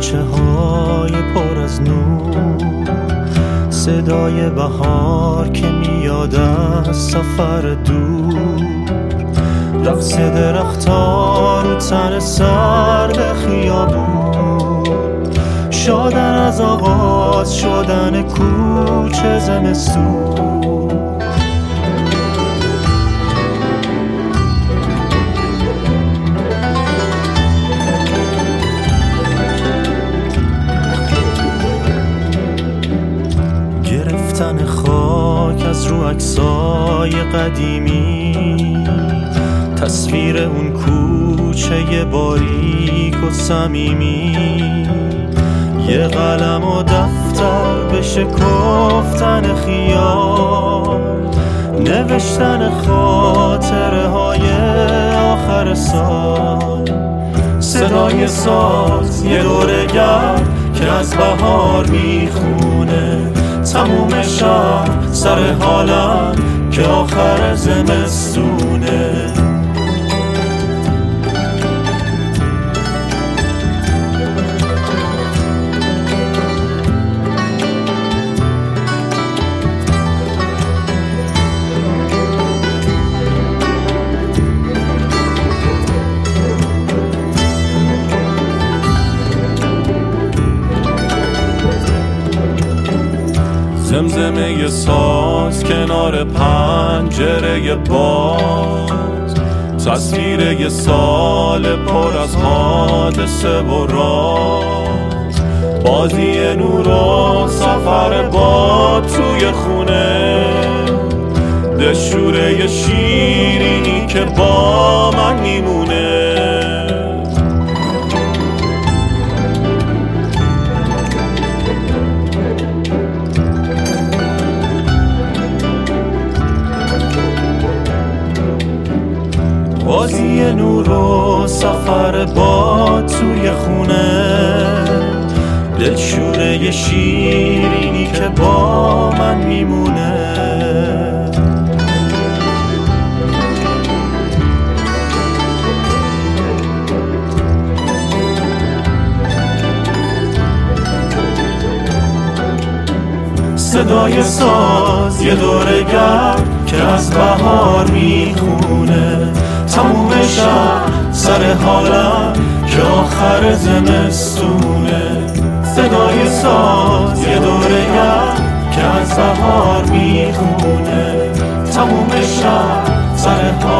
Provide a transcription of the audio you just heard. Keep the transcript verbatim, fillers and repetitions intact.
کوچه های پر از نور، صدای بهار که میاد از سفر دور، رقص درخت‌ها رو تن سرد خیابون، شادن از آغاز شدن کوچه زمستون. گرفتن خاک از رو عکسای قدیمی، تصویر اون کوچه باریک و صمیمی، یه قلم و دفتر به شکفتن خیال، نوشتن خاطره های آخر سال، صدای ساز یه دوره گرد که از بهار میخونه، تموم شهر سر حالم که آخر زمستونه. زمزمه ی ساز کنار پنجره باز، تصویر ی سال پر از حادثه و راز، بازی نور و سفر باد توی خونه، دشوره ی شیرینی که با من میمونه. بازی نور و سفر باد توی خونه، دلشوره ی شیرینی که با من میمونه. صدای ساز یه دوره گرد که از بهار میخونه، تموم شهر سر حالم که آخر زمستونه. صدای ساز یه دوره گرد که از بهار میخونه، تموم شهر سر حالم